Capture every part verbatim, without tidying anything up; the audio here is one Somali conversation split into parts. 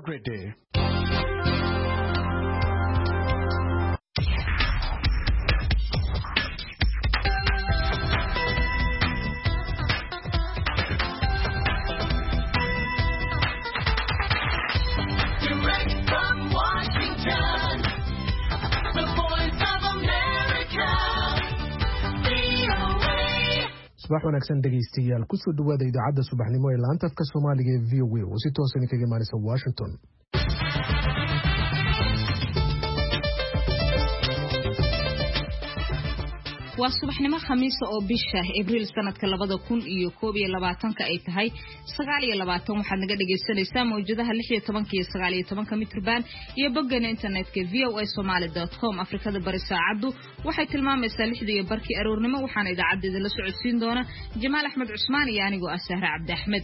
great day. subax wanaagsan dhegeystayaal ku soo dhawaada idaacadda subaxnimo ee laanta afka Soomaaliga ee V O A oo si toos ah kaga imaanaysa Washington. waa subaxnimo khamiis oo bisha Abriil sanadka labada kun iyo koob iyo labaatan ka ay tahay sagaal iyo labaatan waxaad naga dhageysanaysaa mawjadaha lix iyo toban iyo sagaal iyo toban mitrban iyo bogga internetka v o a somali dot com Afrikada bari saacadu waxay tilmaamaysaa lixda iyo barkii aroornimo waxaana idaacadeeda la socodsiin doona Jamaal Axmed Cusmaan iyo anigoo ah Sahra Cabdi Axmed.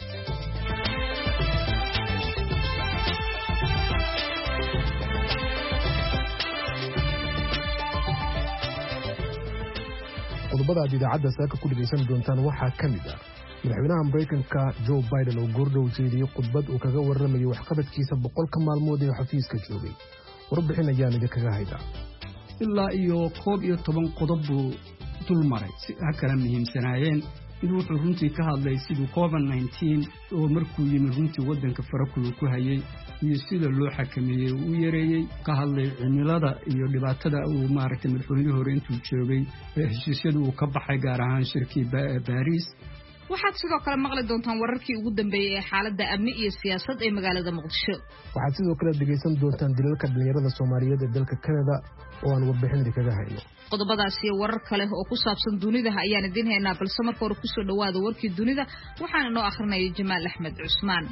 qodobada idaacadda saaka ku dhageysan doontaan waxaa ka mid ah madaxweynaha Mareykanka Joe Biden oo goordhow jeediyay khudbad uu kaga warramayo waxqabadkiisa boqolka maalmood ee xafiiska joogay warbixin ayaan idinkaga haydaa ilaa iyo koob iyo toban qodob buu dul maray si ay kala muhiimsanaayeen inuu wuxuu runtii ka hadlay siduu covid nineteen oo markuu yimid runtii waddanka farakulu ku hayay iyo sida loo xakameeyey uu yareeyay ka hadlay cimilada iyo dhibaatada uu maaragtay madaxweynihii hore intuu joogay heshiisyada uu ka baxay gaar ahaan shirkii Paris. waxaad sidoo kale maqli doontaan wararkii ugu dambeeyay ee xaaladda amni iyo siyaasad ee magaalada Muqdisho. waxaad sidoo kale dhageysan doontaan dilalka dhalinyarada Soomaaliyeed ee dalka Canada oo aan warbixin kaga hayno. qodobadaas iyo warar kale oo ku saabsan dunida ayaan idin haynaa balse marka hore ku soo dhawaada warkii dunida waxaan inoo akhrinaya Jamaal Axmed Cusmaan.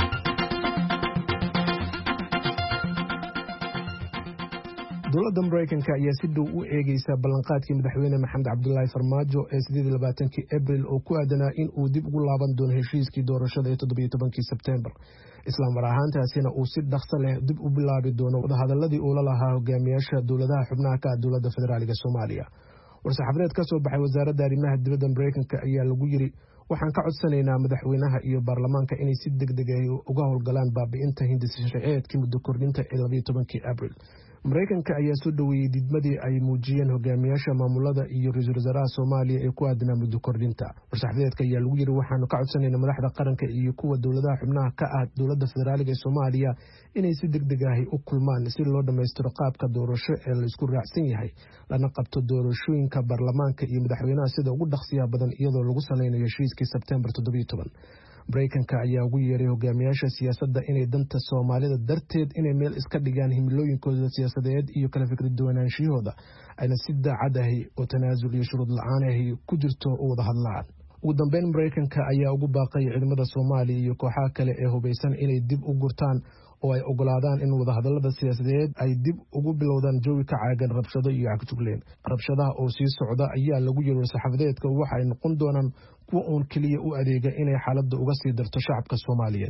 dowladda Mareykanka ayaa si dhow u eegaysa ballanqaadkii madaxweyne Maxamed Cabdullaahi Farmaajo ee sideed iyo labaatankii Abriil oo ku aadanaa in uu dib ugu laaban doono heshiiskii doorashada ee toddoba iyo tobankii Sebtembar isla mar ahaantaasina uu si dhaqso leh dib u bilaabi doono wadahadaladii uu la lahaa hogaamiyaasha dowladaha xubnaha ka ah dowladda federaaliga Soomaaliya. war-saxaafadeed ka soo baxay wasaaradda arrimaha dibadda Mareykanka ayaa lagu yiri waxaan ka codsanaynaa madaxweynaha iyo baarlamaanka inay si degdeg ah uga howlgalaan baabi'inta hindis sharciyeedkii muddo kordhinta ee laba iyo tobankii Abriil. Mareykanka ayaa soo dhaweeyay didmadii ay muujiyeen hogaamiyaasha maamulada iyo ra'iisul wasaaraha Soomaaliya ee ku aadanaa muddo kordhinta. war-saxaafadeedka ayaa lagu yiri waxaanu ka codsanaynaa madaxda qaranka iyo kuwa dowladaha xubnaha ka ah dowladda federaaliga ee Soomaaliya inay si degdeg ah u kulmaan si loo dhameystiro qaabka doorasho ee la isku raacsan yahay lana qabto doorashooyinka baarlamaanka iyo madaxweynaha sida ugu dhaqsiyaha badan iyadoo lagu saleynayo heshiiskii Sebtembar toddoba iyo toban. Mareykanka ayaa ugu yeeray hogaamiyaasha siyaasadda inay danta Soomaalida darteed inay meel iska dhigaan himilooyinkooda siyaasadeed iyo kala fikir duwanaanshiyahooda ayna si daacad ah oo tanaasul iyo shuruud la'aan ah ku jirto u wada hadlaan. ugu dambeyn Mareykanka ayaa ugu baaqay ciidamada Soomaaliya iyo kooxaha kale ee hubeysan inay dib u gurtaan oo ay ogolaadaan in wadahadalada siyaasadeed ay dib ugu bilowdaan jawi ka caagan rabshado iyo cagtugleen. rabshadaha oo sii socda ayaa lagu yiri war-saxaafadeedka waxa ay noqon doonaan kuwa uun kaliya u adeega inay xaaladda uga sii darto shacabka Soomaaliyeed.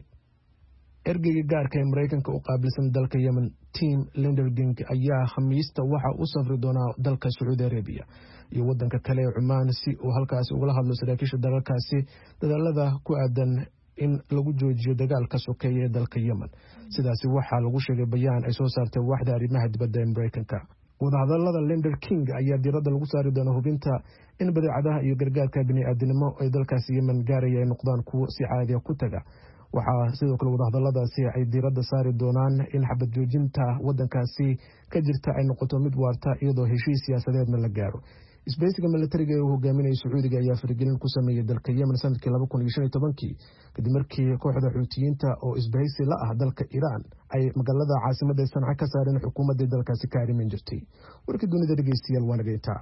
ergeyga gaarka ee Mareykanka u qaabilsan dalka Yemen Tim Lindergang ayaa khamiista waxa uu safri doonaa dalka Saudi Arabia iyo wadanka kale ee Oman si uu halkaas uga hadlo saraakiisha dalalkaasi dadaalada ku aadan in lagu joojiyo dagaalka sokeeye ee dalka Yemen. sidaasi waxaa lagu sheegay bayaan ay soo saartay waaxda arrimaha dibadda ee Mareykanka. wadahadalada Linder King ayaa diiradda lagu saari doona hubinta in badeecadaha iyo gargaarka bini'aadanimo ee dalkaasi Yemen gaaraya ay noqdaan kuwo si caadi ah ku taga. waxaa sidoo kale wadahadaladaasi ay diiradda saari doonaan in xabad joojinta wadankaasi ka jirta ay noqoto mid waarta iyadoo heshiis siyaasadeedna la gaaro. isbahaysiga militariga ee uu hogaaminayay Sacuudiga ayaa faragelin ku sameeyay dalka Yemen sanadkii laba kun iyo shan iyo tobankii kadib markii kooxda Xuutiyiinta oo isbahaysi la ah dalka Iran ay magaalada caasimadda Sanca ka saareen xukuumadda dalkaasi ka arimin jirtay. warkii dunida dhageystayaal waa naga intaa.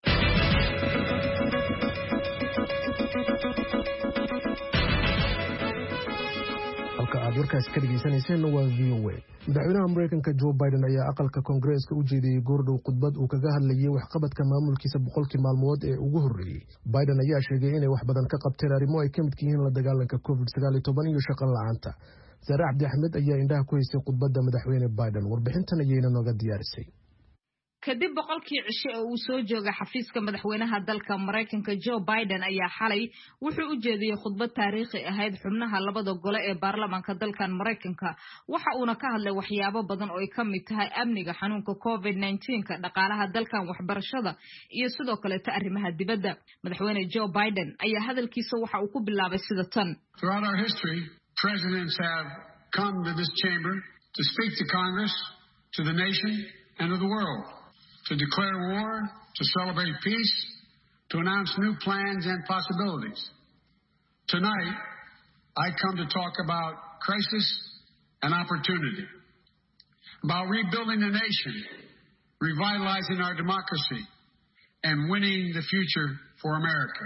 warkaas ka dhageysanaysan waa V O A. madaxweynaha Mareykanka Joe Biden ayaa aqalka Koongareeska u jeediyay goordhow khudbad uu kaga hadlayay waxqabadka maamulkiisa boqolkii maalmood ee ugu horreeyay. Biden ayaa sheegay inay wax badan ka qabteen arrimo ay ka mid yihiin la dagaalanka covid sagaal iyo toban iyo shaqo la'aanta. Sahra Cabdi Axmed ayaa indhaha ku haysay khudbadda madaxweyne Biden. warbixintan ayayna nooga diyaarisay. kadib boqolkii cisho oo uu soo joogay xafiiska madaxweynaha dalka Mareykanka Joe Biden ayaa xalay wuxuu u jeediyay khudbad taariikhi ahayd xubnaha labada gole ee baarlamaanka dalkan Mareykanka waxa uuna ka hadlay waxyaabo badan oo ay ka mid tahay amniga xanuunka covid nineteen ka dhaqaalaha dalkan waxbarashada iyo sidoo kale arrimaha dibadda madaxweyne Joe Biden ayaa hadalkiisa waxa uu ku bilaabay sida tan. Throughout our history, presidents have come to this chamber to speak to Congress, to the nation, and to the world. To declare war, to celebrate peace, to announce new plans and possibilities. Tonight, I come to talk about crisis and opportunity, about rebuilding the nation, revitalizing our democracy, and winning the future for America.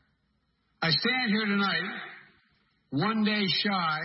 I stand here tonight, one day shy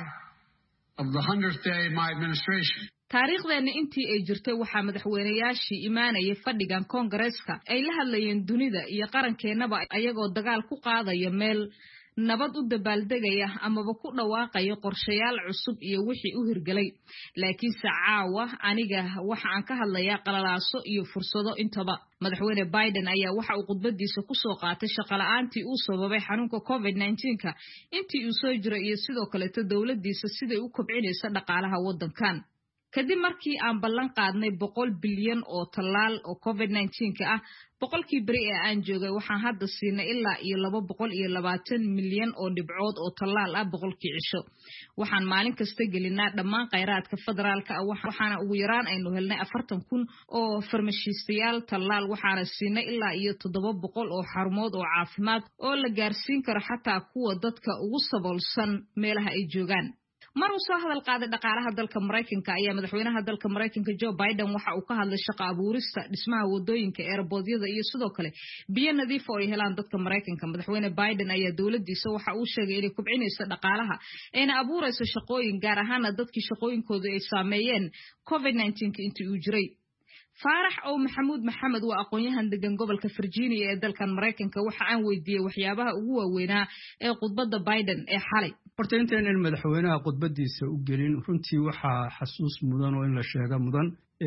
of the hundredth day of my administration. taariikhdeena intii ay jirtay waxa madaxweynayaashii imaanayay fadhigan Koongareeska ay la hadlayeen dunida iyo qarankeenaba ayagoo dagaal ku qaadaya meel nabad u dabaaldegaya amaba ku dhawaaqaya qorshayaal cusub iyo wixii u hirgalay laakiin saacawa aniga waxa aan ka hadlayaa qalalaaso iyo fursado intaba madaxweyne Biden ayaa waxa uu khudbadiisa ku soo qaatay shaqo la'aantii uu sababay xanuunka covid nineteen ka intii uu soo jiray iyo sidoo kale dawladdiisa siday u kobcinayso dhaqaalaha waddankan kadib markii aan ballan qaadnay boqol bilyan oo talaal oo covid nineteen ka ah boqolkii bari ee aan joogay waxaan hadda siinay ilaa iyo laba boqol iyo labaatan milyan oo dhibcood oo talaal ah boqolkii cisho waxaan maalin kasta gelinaa dhammaan kheyraadka federaalka ah waxaana ugu yaraan aynu helnay afartan kun oo farmashiistayaal talaal waxaana siinay ilaa iyo toddoba boqol oo xarumood oo caafimaad oo la gaarsiin karo xataa kuwa dadka ugu saboolsan meelaha ay joogaan mar uu soo hadal qaaday dhaqaalaha dalka Mareykanka ayaa madaxweynaha dalka Mareykanka Joe Biden waxa uu ka hadlay shaqo abuurista dhismaha wadooyinka airportyada iyo sidoo kale biyo nadiif oo ay helaan dadka Mareykanka madaxweyne Biden ayaa dawladdiisa waxa uu sheegay inay kubcinayso dhaqaalaha ayna abuurayso shaqooyin gaar ahaan dadkii shaqooyinkooda ay saameeyeen covid nineteen ka intii uu jiray Faarax oo Maxamuud Maxamed waa aqoonyahan degan gobolka Virginia ee dalkan Mareykanka waxa aan weydiiyay waxyaabaha ugu waaweynaa ee khudbadda Biden ee xalay horta intaan madaxweynaha khudbadiisa u gelin runtii waxa xasuus mudan oo in la sheego mudan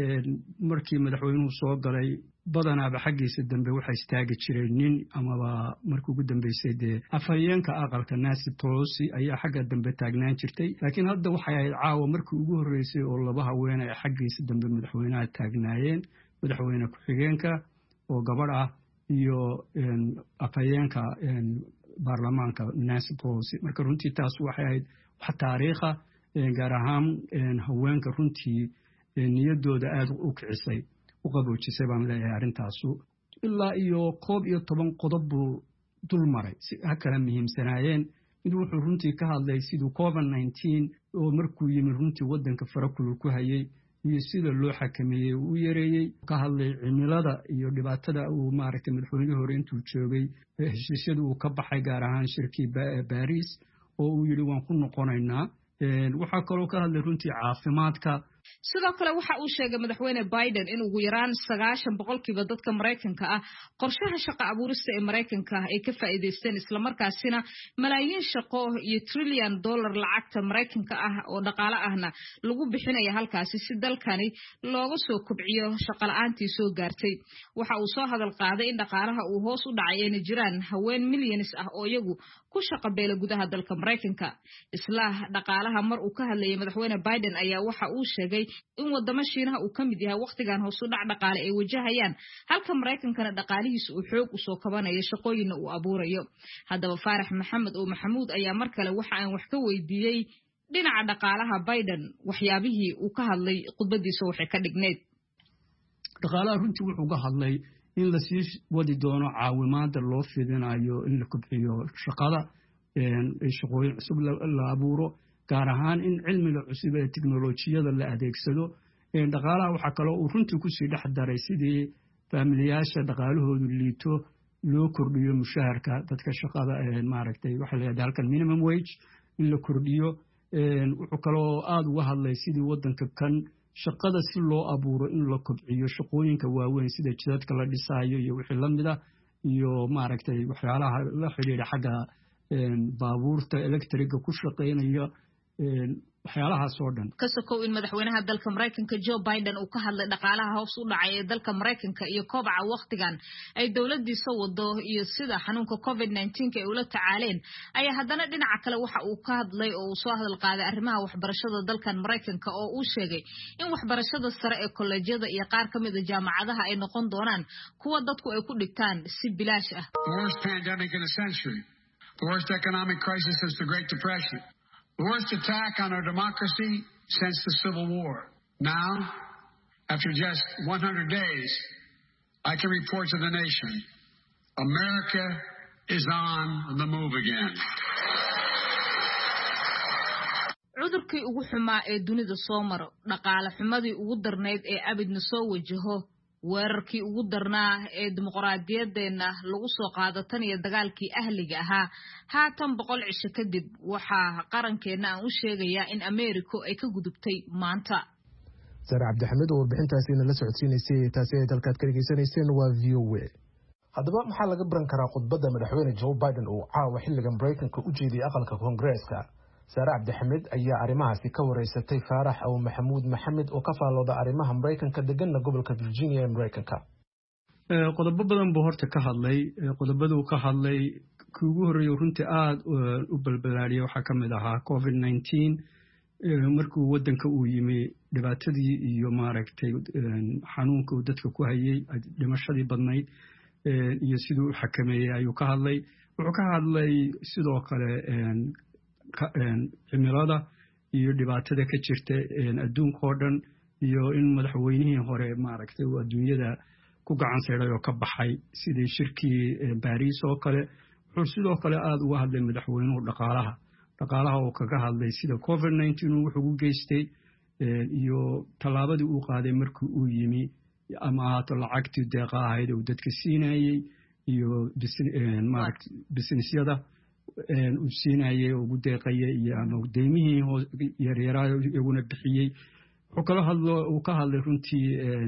markii madaxweynuhu soo galay badanaaba xaggiisa dambe waxa istaagi jiray nin amaba markii ugu dambeysay dee afhayeenka aqalka Nancy Pelosi ayaa xagga dambe taagnaan jirtay laakiin hadda waxay ahayd caawa markii ugu horeysay oo laba haween ay xaggiisa dambe madaxweynaha taagnaayeen madaxweyne ku-xigeenka oo gabadh ah iyo afhayeenka baarlamaanka Nancy Pelosi marka runtii taas waxay ahayd wax taariikha gaar ahaan haweenka runtii niyadooda aad u kicisay u qaboojisay baan leeyahay arintaasu ilaa iyo koob iyo toban qodob buu dul maray si kala muhiimsanaayeen mid wuxuu runtii ka hadlay siduu covid nineteen oo markuu yimid runtii waddanka farakul ku hayay iyo sida loo xakameeyay uu yareeyay ka hadlay cimilada iyo dhibaatada uu maaragtay madaxweynaha hore intuu joogay heshiisyada uu ka baxay gaar ahaan shirkii Paris oo uu yiri waan ku noqonaynaa waxa kaloo ka hadlay runtii caafimaadka sidoo kale waxa uu sheegay madaxweyne Biden in ugu yaraan sagaashan boqolkiiba dadka Mareykanka ah qorshaha shaqo abuurista ee Mareykanka ay ka faa'iideysteen isla markaasina malaayiin shaqo iyo trillion dollar lacagta Mareykanka ah oo dhaqaale ahna lagu bixinayo halkaasi si dalkani looga soo kobciyo shaqo la'aantii soo gaartay waxa uu soo hadal qaaday in dhaqaalaha uu hoos u dhacay in jiraan haween milyanis ah oo iyagu ku shaqo beela gudaha dalka Mareykanka isla dhaqaalaha mar uu ka hadlayay madaxweyne Biden ayaa waxa uu sheegay in wadamo Shiinaha uu kamid yahay waqtigan hoos u dhac dhaqaale ay wajahayaan halka Mareykankana dhaqaalihiisa uu xoog u soo kabanayo shaqooyinna uu abuurayo hadaba Faarax Maxamed oo Maxamuud ayaa mar kale waxa aan wax ka weydiiyay dhinaca dhaqaalaha Biden waxyaabihii uu ka hadlay khudbadiisa waxay ka dhigneed dhaqaalaha runtii wuxuu ka hadlay in la sii wadi doono caawimaada loo fidinayo in la kobciyo shaqada ee shaqooyin cusub la abuuro gaar ahaan in cilmiga cusub ee tiknoolajiyada la adeegsado dhaqaalaha waxa kale oo runtii ku sii dhex daray sidii faamiliyaasha dhaqaalahoodu liito loo kordhiyo mushaharka dadka shaqada ee maaragtay waxa la yiraahdaa halkan minimum wage in la kordhiyo wuxuu kale oo aad uga hadlay sidii waddanka kan shaqada si loo abuuro in la kobciyo shaqooyinka waaweyn sida jidadka la dhisaayo iyo wixii la mid ah iyo maaragtay waxyaalaha la xiriira xagga baabuurta electriga ku shaqeynaya waxyaalahaas oo dhan ka sokow in madaxweynaha dalka Mareykanka Joe Biden uu ka hadlay dhaqaalaha hoos u dhacay ee dalka Mareykanka iyo kobaca waqtigan ay dawladdiisa wado iyo sida xanuunka covid nineteen ay ula tacaaleen ayaa haddana dhinaca kale waxa uu ka hadlay oo uu soo hadal qaaday arrimaha waxbarashada dalkan Mareykanka oo uu sheegay in waxbarashada sare ee kollejyada iyo qaar ka mid ah jaamacadaha ay noqon doonaan kuwa dadku ay ku dhigtaan si bilaash ah. The worst pandemic in a century. The worst economic crisis since the Great Depression. The worst attack on our democracy since the Civil War. Now, after just one hundred days, I can report to the nation, America is on the move again. cudurkii ugu xumaa ee dunida soo maro, dhaqaale xumadii ugu darneyd ee abidna soo wajaho, weerarkii ugu darnaa ee dimuqraadiyadeena lagu soo qaado tan iyo dagaalkii ahliga ahaa haatan boqol cisho kadib waxaa qarankeena aan u sheegayaa in Ameerika ay ka gudubtay maanta. Sara Cabdixamiid oo warbixintaasina la socodsiinaysay taasi ay dalkaad ka dhageysanayseen waa V O A. Haddaba maxaa laga baran karaa khudbadda madaxweyne Joe Biden oo caawa xilligan Mareykanka u jeediyay aqalka Koongareeska? Sara Cabdixamiid ayaa arrimahaasi ka wareysatay Faarax Aw Maxamuud Maxamed oo ka faalooda arrimaha Mareykanka deganna gobolka Virginia ee Mareykanka. qodobo badan buu horta ka hadlay qodobada uu ka hadlay kii ugu horeeyay runtii aad u balbalaariyay waxaa ka mid ahaa covid nineteen markuu wadanka uu yimi dhibaatadii iyo maaragtay xanuunka uu dadka ku hayay dhimashadii badnayd iyo siduu u xakameeyay ayuu ka hadlay wuxuu ka hadlay sidoo kale cimilada iyo dhibaatada ka jirta adduunka oo dhan iyo in madaxweynihii hore maaragtay uu adduunyada ku gacan sayray oo ka baxay sidii shirkii Paris oo kale wuxuu sidoo kale aad uga hadlay madaxweynuhu dhaqaalaha dhaqaalaha oo kaga hadlay sida covid nineteen uu wuxuu u geystay iyo talaabadii uu qaaday markii uu yimi ama haato lacagtii deeqa ahayd oo dadka siinayay iyo maaragtay businessyada uu siinayay oo ugu deeqayay iyo ama deymihii yaryaraay iyaguna bixiyay wuxuu kala hadlo uu ka hadlay runtii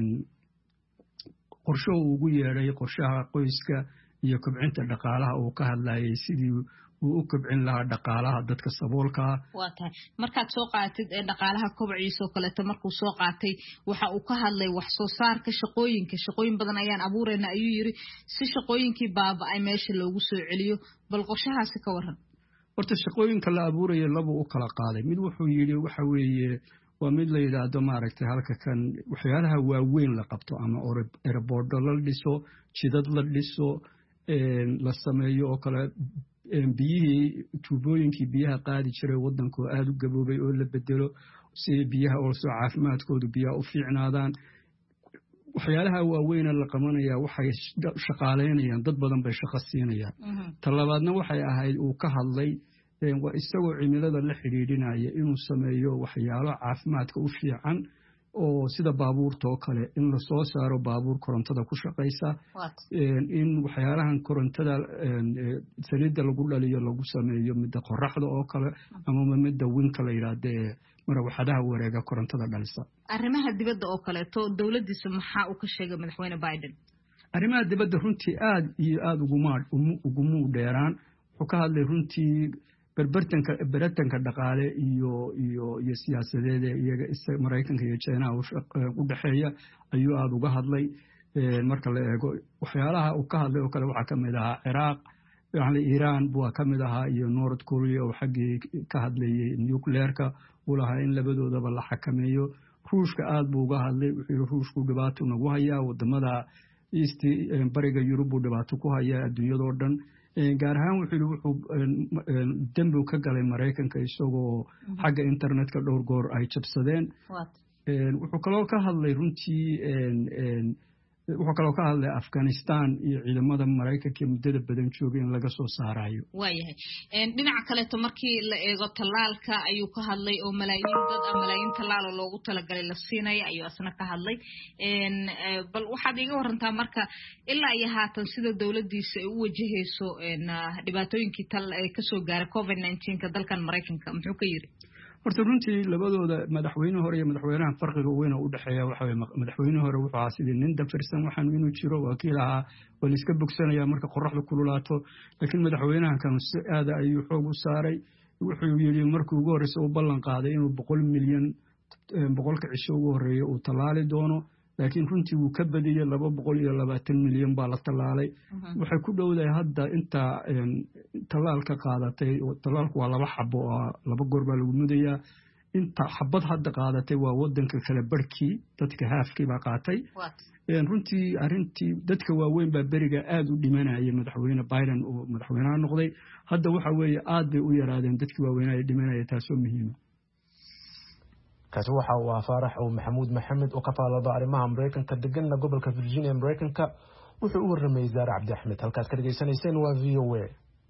qorshe uu ugu yeeray qorshaha qoyska iyo kobcinta dhaqaalaha uu ka hadlayay sidii uu u kobcin lahaa dhaqaalaha dadka saboolka ah. waa tahay markaad soo qaatid ee dhaqaalaha kobciisa oo kale markuu soo qaatay waxa uu ka hadlay wax soo saarka shaqooyinka shaqooyin badan ayaan abuureynaa ayuu yiri si shaqooyinkii baaba'ay meesha loogu soo celiyo bal qorshahaasi ka waran. horta shaqooyinka la abuurayo laba u kala qaaday mid wuxuu yiri waxa weeye waa mid la yiraahdo maaragtay halka kan waxyaalaha waaweyn la qabto ama airport la dhiso jidad la dhiso la sameeyo oo kale biyihii tuubooyinkii biyaha qaadi jiray wadanku aad u gaboobay oo la bedelo si biyaha oo soo caafimaadkoodu biyaha u fiicnaadaan waxyaalaha waaweyn la qabanaya waxay shaqaaleynayaan dad badan bay shaqo siinayaan talabaadna waxay ahayd uu ka hadlay waa isagoo cimilada la xiriirinaya inuu sameeyo waxyaalo caafimaadka u fiican oo sida baabuurta oo kale in la soo saaro baabuur korontada ku shaqeysa in waxyaalahan korontada saliidda lagu dhaliyo lagu sameeyo midda qoraxda oo kale ama midda winka la yiraahdo marawaxadaha wareega korontada dhalisa. arrimaha dibadda oo kale to dawladdiisa maxaa uu ka sheegay madaxweyne Biden? arrimaha dibadda runtii aad iyo aad ugu mu dheeraan wuxuu ka hadlay runtii berbertanka beratanka dhaqaale iyo iyo iyo siyaasadeed iyaga Mareykanka iyo China u dhaxeeya ayuu aad uga hadlay marka la eego waxyaalaha uu ka hadlay oo kale waxa kamid ah Iraq yani Iran buu kamid ahaa iyo North Korea oo xagii ka hadlayay nuclearka walaha in labadoodaba la xakameeyo Ruushka aad buu uga hadlay wuxuu Ruushku dhibaato nagu hayaa wadamada East bariga Yurub uu dhibaato ku hayaa adduunyada oo dhan gaar ahaan wuxuu wuxuu dambi ka galay Mareykanka isagoo xagga internetka dhowr goor ay jabsadeen wuxuu kaloo ka hadlay runtii wuxuu kaloo ka hadlay Afghanistan iyo ciidamada Mareykanka muddada badan joogay in laga soo saarayo. waayahay dhinaca kale to markii la eego talaalka ayuu ka hadlay oo malaayiin dad ah malaayiin talaal loogu talagalay la siinay ayuu asna ka hadlay bal waxaad iga warantaa marka ilaa iyo haatan sida dawladdiisa ay u wajahayso dhibaatooyinkii tal ee ka soo gaaray covid nineteen ka dalkan Mareykanka muxuu ka yiri? horta runtii labadooda madaxweyne hore iyo madaxweynaha farqiga weyn oo u dhaxeeya waxa weeye madaxweyne hore wuxuu ahaa sidii nin dafirsan waxaan inuu jiro wakiilaha oo iska bogsanaya marka qorraxdu kululaato laakiin madaxweynaha kan si aad ayuu xoog u saaray wuxuu yiri markii ugu horeysay uu ballan qaaday inuu boqol milyan boqolka cisho ugu horeeyo uu talaali doono laakiin runtii wuu ka badiyay laba boqol iyo labaatan milyan baa la talaalay waxay ku dhowdahay hadda inta talaalka qaadatay talaalku waa laba xabo oo laba goor baa lagu mudayaa inta xabad hadda qaadatay waa wadanka kala barkii dadka haafkii baa qaatay runtii arintii dadka waaweyn baa beriga aad u dhimanayay madaxweyne Biden oo madaxweynaha noqday hadda waxa weeye aad bay u yaraadeen dadkii waaweynaa ee dhimanaya taasoo muhiim ah kaasi waxa uu Faarax oo Maxamuud Maxamed oo ka faalada arrimaha Mareykanka deganna gobolka Virginia Mareykanka wuxuu u warramay Zaare Cabdi Axmed halkaas ka dhageysanayseen waa V O A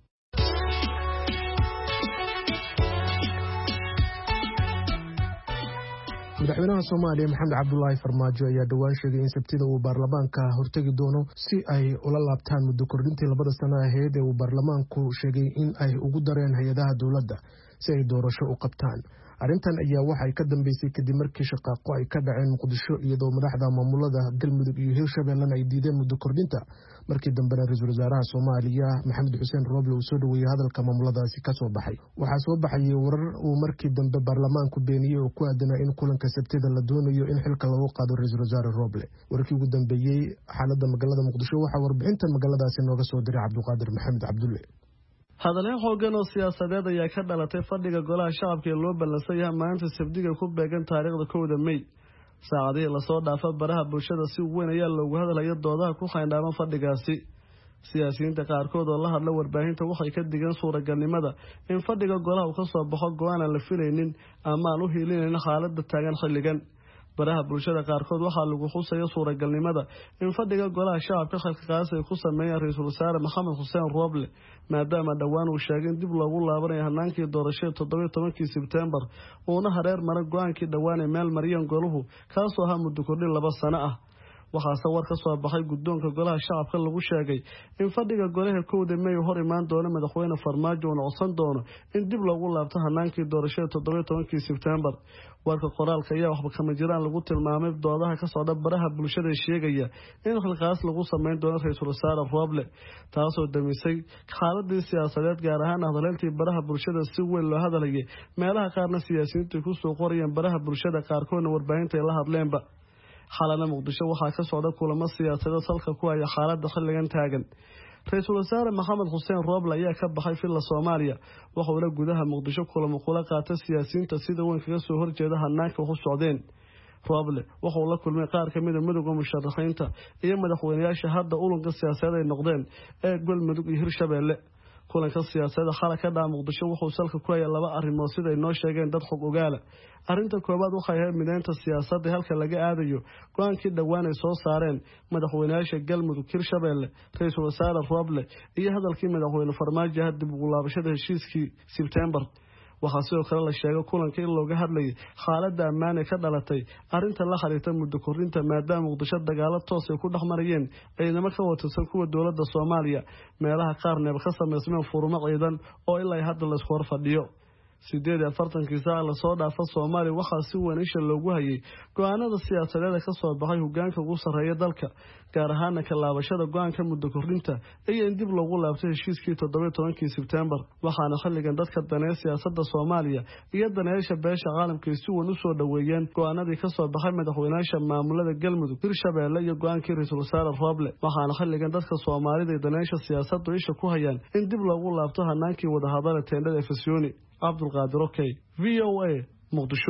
madaxweynaha Soomaaliya Maxamed Cabdullaahi Farmaajo ayaa dhawaan sheegay in sabtida uu baarlamaanka hortagi doono si ay ula laabtaan muddo kordhintii labada sano ahayd ee uu baarlamaanku sheegay in ay ugu dareen hay'adaha dawladda si ay doorasho u qabtaan arrintan ayaa waxay ka dambeysay kadib markii shaqaaqo ay ka dhaceen Muqdisho iyadoo madaxda maamulada Galmudug iyo Hirshabeelle ay diideen muddo kordhinta markii dambena ra'iisul wasaaraha Soomaaliya Maxamed Xuseen Roble uu soo dhaweeyay hadalka maamuladaasi ka soo baxay waxa soo baxay warar uu markii dambe baarlamaanku beeniyay oo ku aadanaa in kulanka sabtida la doonayo in xilka lagu qaado ra'iisul wasaare Roble warkii ugu dambeeyay xaaladda magaalada Muqdisho waxa warbixinta magaaladaasi nooga soo diray Cabduqaadir Maxamed Cabdulle hadalleen xooggan oo siyaasadeed ayaa ka dhalatay fadhiga golaha shacabka ee loo ballansan yahay maanta sabdiga ku beegan taariikhda kowda May saacadihii la soo dhaafay baraha bulshada si weyn ayaa loogu hadlayo doodaha ku xayndaaban fadhigaasi siyaasiyiinta qaarkood oo la hadla warbaahinta waxay ka digeen suuragalnimada in fadhiga golaha uu ka soo baxo go'aan aan la filaynin ama aan u hiilinayn xaaladda taagan xilligan baraha bulshada qaarkood waxaa lagu xusaya suuragalnimada in fadhiga golaha shacabka xilqaas ay ku sameeyaan ra'iisul wasaare Maxamed Xuseen Roble maadaama dhawaan uu sheegay in dib loogu laabanayo hanaankii doorashada toddoba iyo tobankii Sebtembar uuna hareer maray go'aankii dhawaan ee meel maryan goluhu kaasoo ahaa muddo kordhin laba sano ah waxaase war ka soo baxay guddoonka golaha shacabka lagu sheegay in fadhiga golaha kowda May hor imaan doono madaxweyne Farmaajo uu codsan doono in dib loogu laabto hanaankii doorashada toddoba iyo tobankii Sebtembar warka qoraalka ayaa waxba kama jiraan lagu tilmaamay doodaha ka socda baraha bulshada sheegaya in xilqaas lagu sameyn doono ra'iisul wasaare Roble taasoo damisay xaaladii siyaasadeed gaar ahaan hadalkii baraha bulshada si weyn loo hadlayay meelaha qaarna siyaasiyiintu ku soo qorayeen baraha bulshada qaarkoodna warbaahinta ay la hadleenba xalana Muqdisho waxaa ka socda kulamo siyaasadeed salka ku haya xaaladda xilligan taagan ra'iisul wasaare Maxamed Xuseen Roble ayaa ka baxay filla Soomaaliya wuxuu la gudaha Muqdisho kulamo kula qaatay siyaasiyiinta sida weyn kaga soo horjeeda hanaanka u socdeen Roble wuxuu la kulmay qaar ka mid ah midowga musharaxiinta iyo madaxweynayaasha hadda ulanka siyaasadeed ay noqdeen ee Galmudug iyo Hirshabeelle kulanka siyaasadda xalka ka dhaca Muqdisho wuxuu salka ku hayay laba arrimood sida ay noo sheegeen dad xog ogaala arrinta koobaad waxay ahayd mideynta siyaasadda halka laga aadayo go'aankii dhawaan ay soo saareen madaxweynayaasha Galmudug Hirshabeelle ra'iisul wasaare Roble iyo hadalkii madaxweyne Farmaajo hadib ugu laabashada heshiiskii Sebtembar waxaa sidoo kale la sheegay kulanka in looga hadlayay xaaladda ammaan ee ka dhalatay arrinta la xiriirta muddo kordhinta maadaama Muqdisho dagaalo toos ay ku dhexmarayeen ciidamo ka watirsan kuwa dowladda Soomaaliya meelaha qaarna ay ka sameysmeen furmo ciidan oo ilaa hadda la isku hor fadhiyo sideed iyo afartankii saac la soo dhaafay Soomaaliya waxaa si weyn isha loogu hayay go'aanada siyaasadeed ka soo baxay hoggaanka ugu sarreeya dalka gaar ahaan ka laabashada go'aanka muddo kordhinta iyo in dib loogu laabto heshiiskii toddoba iyo tobankii Sebtembar waxaana xilligan dadka daneeya siyaasadda Soomaaliya iyo daneeyaasha beesha caalamka si weyn u soo dhaweeyeen go'aanadii ka soo baxay madaxweynayaasha maamulada Galmudug Hirshabeelle iyo go'aankii ra'iisul wasaare Roble waxaana xilligan dadka Soomaalida iyo daneeyaasha siyaasaddu isha ku hayaan in dib loogu laabto hanaankii wada hadalada teendhada Efesiyoni Cabduqaadir Okay V O A Muqdisho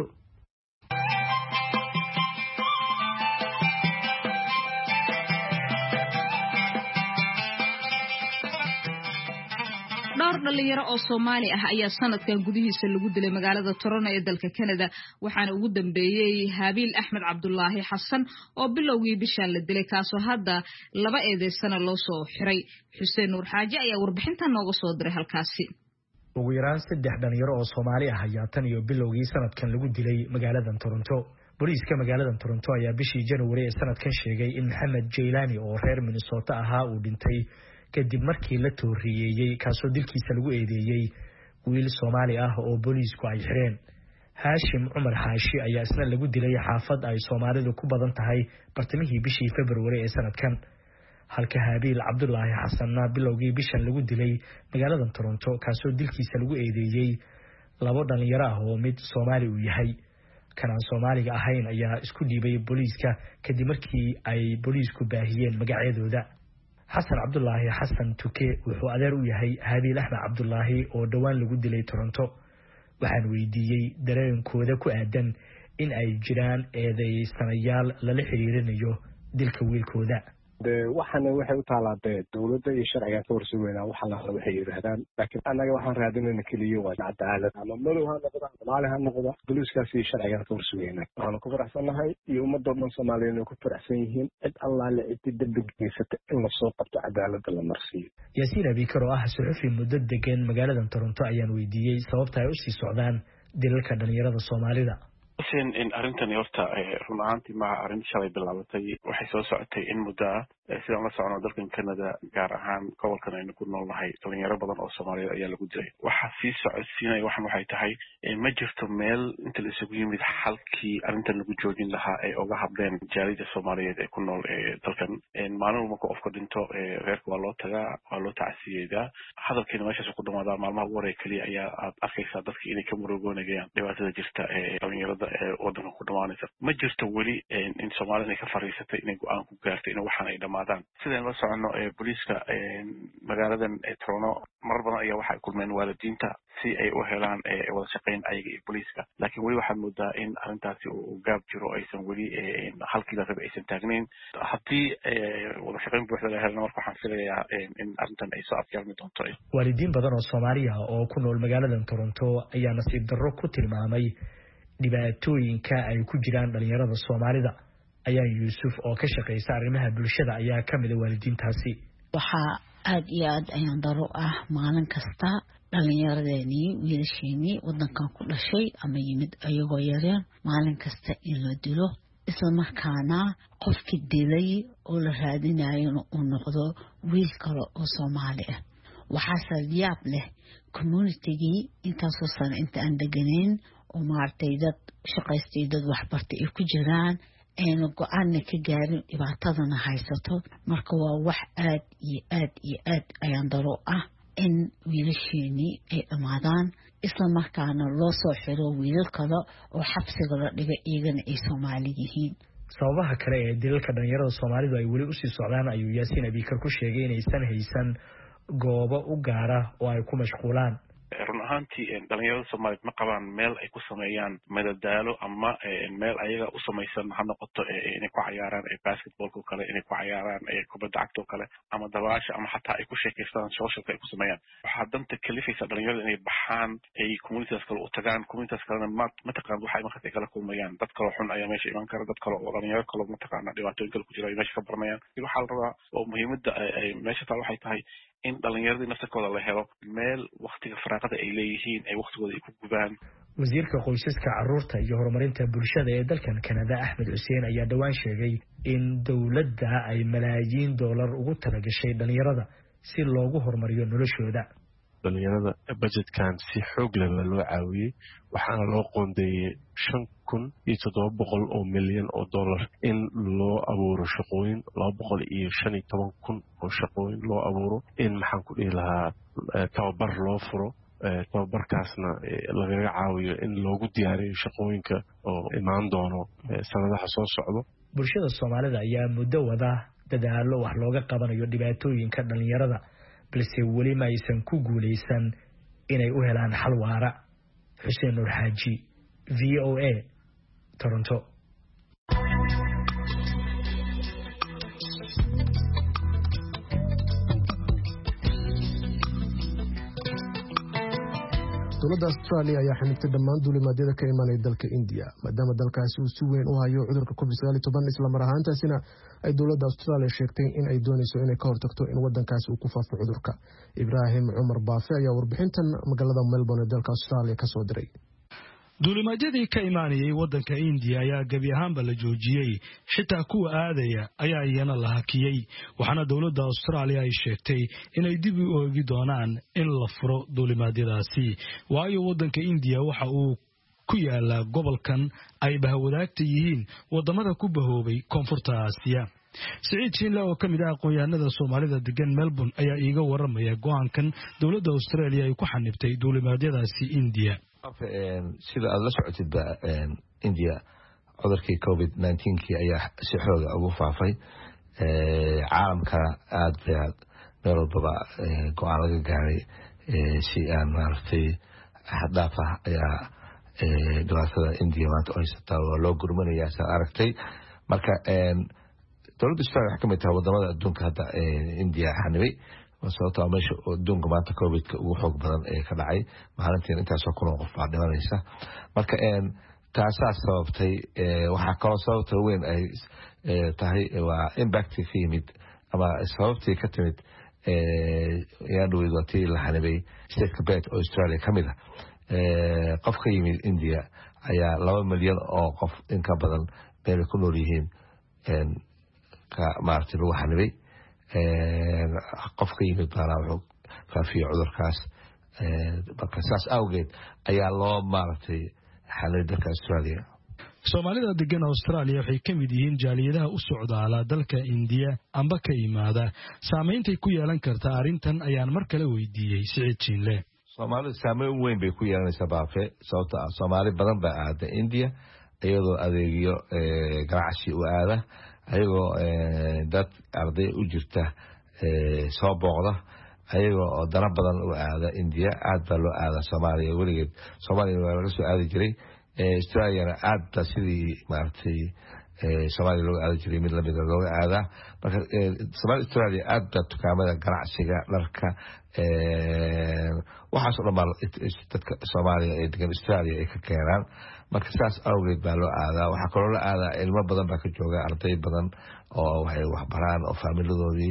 dhowr dhalinyaro oo Soomaali ah ayaa sanadkan gudihiisa lagu dilay magaalada Toronto ee dalka Canada waxaana ugu dambeeyay Habiil Axmed Cabdullaahi Xasan oo bilowgii bishan la dilay kaasoo hadda laba eedeysana loo soo xiray Xuseen Nuur Xaaji ayaa warbixintan nooga soo diray halkaasi ugu yaraan saddex dhalinyaro oo Soomaali ah ayaa tan iyo bilowgii sanadkan lagu dilay magaalada Toronto booliiska magaalada Toronto ayaa bishii January ee sanadkan sheegay in Maxamed Jeylani oo reer Minnesota ahaa uu dhintay kadib markii la tooriyeeyay kaasoo dilkiisa lagu eedeeyay wiil Soomaali ah oo booliisku ay xireen Hashim Umar Haashi ayaa isna lagu dilay xaafad ay Soomaalidu ku badan tahay bartamihii bishii February ee sanadkan halka Habiil Cabdullaahi Xasanna bilowgii bishan lagu dilay magaalada Toronto kaasoo dilkiisa lagu eedeeyay labo dhalinyaro ah oo mid Soomaali uu yahay kanaan Soomaaliga ahayn ayaa isku dhiibay booliiska kadib markii ay booliisku baahiyeen magacyadooda. Xasan Cabdullaahi Xasan Tuke wuxuu adeer u yahay Habiil Axmed Cabdullaahi oo dhawaan lagu dilay Toronto. waxaan weydiiyey dareenkooda ku aadan in ay jiraan eedeysanayaal lala xiriirinayo dilka wiilkooda. waxana waxay u taalaadee dawladda iyo sharciga ka warsugeynaa waxa la waxay yiraahdaan laakiin anaga waxaan raadinayna kaliya waa cadaalad ama madow ha noqdo Soomaali ha noqdo booliiskaas iyo sharciga ka warsugeynaa waxaan ku faraxsanahay iyo ummadda dhan Soomaaliyeed ku faraxsan yihiin cid Allah la cid dambigiisata in la soo qabto cadaalad la marsiyo. Yaasiin Abikar oo ah suxufi muddo degan magaalada Toronto ayaan weydiiyey sababta ay u sii socdaan dilalka dhalinyarada Soomaalida. in in arrintan horta run ahaantii ma arrin shalay bilaabatay waxay soo socotay in muddo sidaan la socono dalkan Canada gaar ahaan gobolkan aynu ku noolnahay dhalinyaro badan oo Soomaaliyeed ayaa lagu dilay. waxa sii socodsiinay waxan waxay tahay ma jirto meel inta la isugu yimid xalkii arrintan lagu joojin lahaa ay uga hadleen jaalida Soomaaliyeed ee ku nool dalkan. maalin walba qofka dhinto reerka waa loo tagaa waa loo tacsiyeeyaa hadalkiina meeshaas ku dhamaadaa maalmaha ugu horeeya kaliya ayaa aad arkaysaa dadka inay ka murugoonayaan dhibaatada jirta ee dhalinyarada wadanka ku dhamaanaysa. ma jirto weli in Soomaaliya ay ka fariisatay inay go'aan ku gaartay in waxaan ay dhamaadaan. sidaan la socono booliiska magaaladan Toronto mar badan ayaa waxay kulmeen waalidiinta si ay u helaan wada shaqeyn ayaga iyo booliiska laakiin weli waxaad moodaa in arrintaasi uu gaab jiro aysan weli halkii la rabay aysan taagnayn. haddii wada shaqeyn buuxda la helana marka waxaan filayaa in arrintan ay soo adkaami doonto. waalidiin badan oo Soomaaliya oo ku nool magaaladan Toronto ayaa nasiib darro ku tilmaamay dhibaatooyinka ay ku jiraan dhalinyarada Soomaalida. ayaan Yuusuf oo ka shaqeysa arrimaha bulshada ayaa ka mid ah waalidiintaasi. waxa aad iyo aad ayaan daro ah maalin kasta dhalinyaradeenii wiilasheenii wadankan ku dhashay ama yimid ayagoo yareen maalin kasta in la dilo isla markaana qofkii dilay oo la raadinayo uu noqdo wiil kale oo Soomaali ah. waxaa yaab leh community-gii intaasoo sano inta aan deganeyn oo maartay dad shaqaystay dad waxbartay ay ku jiraan ayna go'aanna ka gaarin dhibaatadana haysato. marka waa wax aad iyo aad iyo aad ayaan daro ah in wiilasheenii ay dhamaadaan isla markaana loo soo xiro wiilal kale oo xabsiga la dhigay iyagana ay Soomaali yihiin. sababaha kale ee dilalka dhalinyarada Soomaalidu ay weli u sii socdaan ayuu Yaasiin Abikar ku sheegay inaysan haysan goobo u gaara oo ay ku mashquulaan. run ahaantii dhalinyarada Soomaaliyeed ma qabaan meel ay ku sameeyaan madadaalo ama meel ayaga u samaysan ha noqoto inay ku cayaaraan basketballka kale inay ku cayaaraan kubadda cagta kale ama dabaasha ama xataa ay ku sheekaystaan socialka ay ku sameeyaan. waxaa danta kalifaysa dhalinyarada inay baxaan ay communities kale u tagaan communities kalena ma taqaan waxa ay markaas kala kulmayaan dad kale xun ayaa meesha iman kara dad kale oo dhalinyaro kale ma taqaan dhibaatooyin kale ku jira ay meesha ka baranayaan. waxaa la rabaa oo muhiimadda ay meesha taa waxay tahay in dhalinyarada nafsadooda la helo meel waqtiga faraaqada ay leeyihiin ay waqtigooda ay ku gubaan. wasiirka qoysaska carruurta iyo horumarinta bulshada ee dalkan Canada Axmed Xuseen ayaa dhawaan sheegay in dawladda ay malaayiin dollar ugu talagashay dhalinyarada si loogu horumariyo noloshooda. dhalinyarada budgetkan si xoog leh loo caawiyay waxaana loo qoondeeyay shan kun iyo toddoba boqol oo milyan oo dollar in loo abuuro shaqooyin laba boqol iyo shan iyo toban kun oo shaqooyin loo abuuro in maxaan ku dhihi lahaa tababar loo furo tababarkaasna lagaga caawiyo in loogu diyaariyo shaqooyinka oo imaan doono sanadaha soo socdo. bulshada Soomaalida ayaa muddo wada dadaalo wax looga qabanayo dhibaatooyinka dhalinyarada balse weli ma aysan ku guuleysan inay u helaan xal waara. Xuseen Nur Xaaji V O A Toronto. dowladda Australia ayaa xanibtay dhammaan duulimaadyada ka imanaya dalka India maadaama dalkaasi uu si weyn u hayo cudurka covid sagaal iyo toban isla mar ahaantaasina ay dowladda Australia sheegtay in ay doonayso inay ka hortagto in wadankaasi uu ku faafo cudurka. Ibrahim Umar Baafe ayaa warbixintan magaalada Melbourne ee dalka Australia ka soo diray. duulimaadyadii ka imaanayay wadanka India ayaa gabi ahaanba la joojiyay xitaa kuwa aadaya ayaa iyana la hakiyay waxaana dowladda Australia ay sheegtay inay dib u oogi doonaan in la furo duulimaadyadaasi waayo wadanka India waxa uu ku yaala gobolkan ay bahwadaagta yihiin wadamada ku bahoobay koonfurta Aasiya. Saciid Shiinle oo ka mid ah aqoonyahanada Soomaalida degan Melbourne ayaa iiga waramaya go'aankan dowladda Australia ay ku xanibtay duulimaadyadaasi India. sida aad la socotid ba India cudurkii covid nineteen kii ayaa si xoog ah ugu faafay caalamka aad bay meel walba go'aan laga gaaray si aan maartay hadaf ah ayaa dowladda India maanta oo haysta loo gurmanayaa sa aragtay marka dowladda Australia waxa kamid tahay wadamada adduunka hadda India xanibay sababtoo ah meesha adduunka maanta covid-ka ugu xoog badan ee ka dhacay maalintii intaasoo kun oo qof baa dhimanaysa marka taasaa sababtay waxaa kaloo sababta weyn ay tahay waa impact ka yimid ama sababtii ka timid yaa dhaweyd waa tii la xanibay stateka bet oo Australia ka mid ah qof ka yimid India ayaa laba milyan oo qof in ka badan meel ku nool yihiin ka maartay lagu xanibay qof ka yimid baana wuxuu faafiyay cudurkaas marka saas awgeed ayaa loo maartay xalay dalka Australia Soomaalida degan Australia waxay ka mid yihiin jaaliyadaha u socdaala dalka India amba ka yimaada saameynta ku yeelan karta arintan ayaan mar kale weydiiyay Siciid Jiinle Soomaalida saameyn weyn bay ku yeelanaysaa baafe sababtoo ah Soomaali badan baa aada India iyadoo adeegyo ganacsi u aada ayagoo dad arday u jirta soo booqda ayagoo dana badan u aada India aad baa loo aada Soomaaliya weligeed Soomaaliya waa laga soo aadi jiray Australia aad baa sidii maartay Soomaaliya loo aadi jiray mid la mid ah looga aada marka Soomaaliya Australia aad baa dukaamada ganacsiga dharka waxaas oo dhan dadka Soomaaliya ee degan Australia ay ka keenaan marka saas awgeed baa loo aadaa waxaa kaloo la aadaa ilmo badan baa ka jooga arday badan oo waxay wax baraan oo faamiladoodii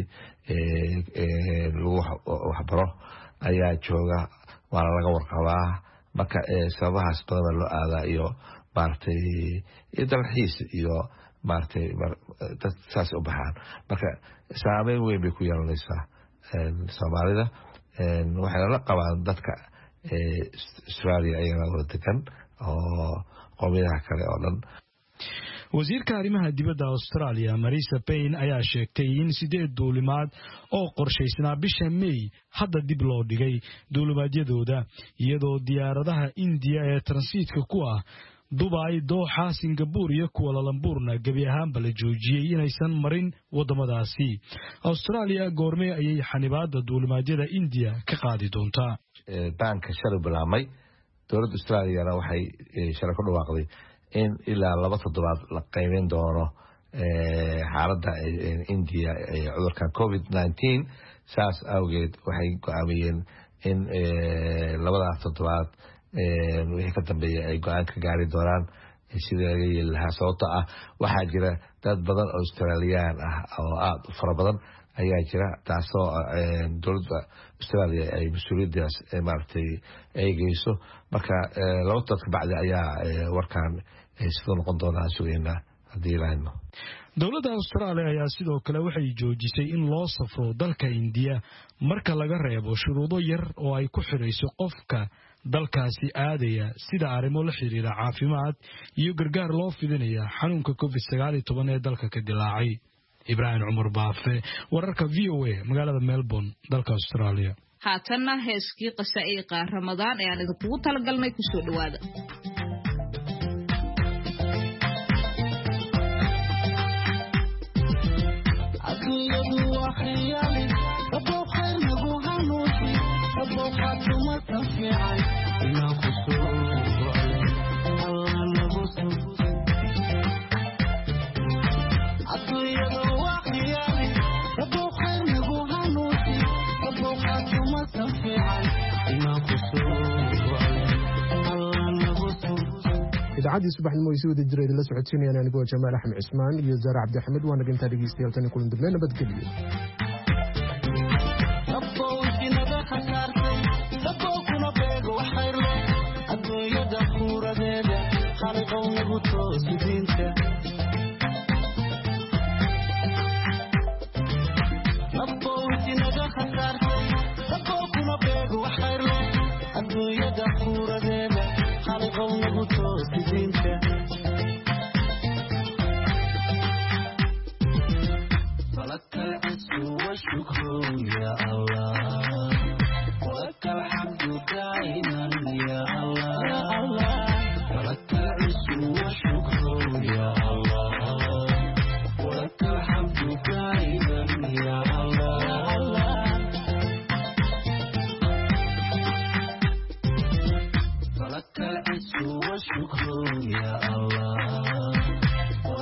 lagu waxbaro ayaa jooga waana laga warqabaa marka sababahaas badan loo aadaa iyo maartay iyo dalxiis iyo maartay dad saas u baxaan marka saameyn weyn bay ku yeelanaysaa Soomaalida waxay la qabaan dadka Australia ayaga wada degan oo qowmiyadaha kale oo dhan wasiirka arrimaha dibadda Australia Marisa Payne ayaa sheegtay in sideed duulimaad oo qorshaysnaa bisha May hadda dib loo dhigay duulimaadyadooda iyadoo diyaaradaha India ee transiitka ku ah Dubai, Doha, Singapore iyo Kuala Lumpurna gabi ahaanba la joojiyay inaysan marin wadamadaasi Australia goormee ayay xanibaada duulimaadyada India ka qaadi doontaa banka shalay bilaamay dowladda Australia waxay shalay ku dhawaaqday in ilaa laba toddobaad la qaybin doono xaaladda India ee cudurkan covid nineteen saas awgeed waxay go'aamiyeen in labadaas toddobaad wixii ka dambeeyay ay go'aan ka gaari doonaan sida laga yeeli lahaa sababtoo ah waxaa jira dad badan oo Australian ah oo aad u fara badan ayaa jira taasoo dowladda Australia ay mas'uuliyadaas maartay ay geyso marka laba toddobaad ka bacdi ayaa warkaan sidoo noqon doonaa sugeynaa haddii ilaahayno dowladda Australia ayaa sidoo kale waxay joojisay in loo safro dalka India marka laga reebo shuruudo yar oo ay ku xirayso qofka dalkaasi aadaya sida arrimo la xiriira caafimaad iyo gargaar loo fidinaya xanuunka covid sagaal iyo toban ee dalka ka dilaacay Ibrahim Umar Baafe wararka V O A magaalada Melbourne dalka Australia haatanna heeskii qasaiqa Ramadaan ee aan idinku talagalnay ku soo dhawaada idaacadii subaxnimo ay si wada jiray la socodsiinayaan anigoo Jamaal Axmed Cismaan iyo Zara Cabdi Axmed waana ginta dhageystayaal tan kulan dambe nabadgelyo adduunyada quuradeeda khaliqownagu toosudin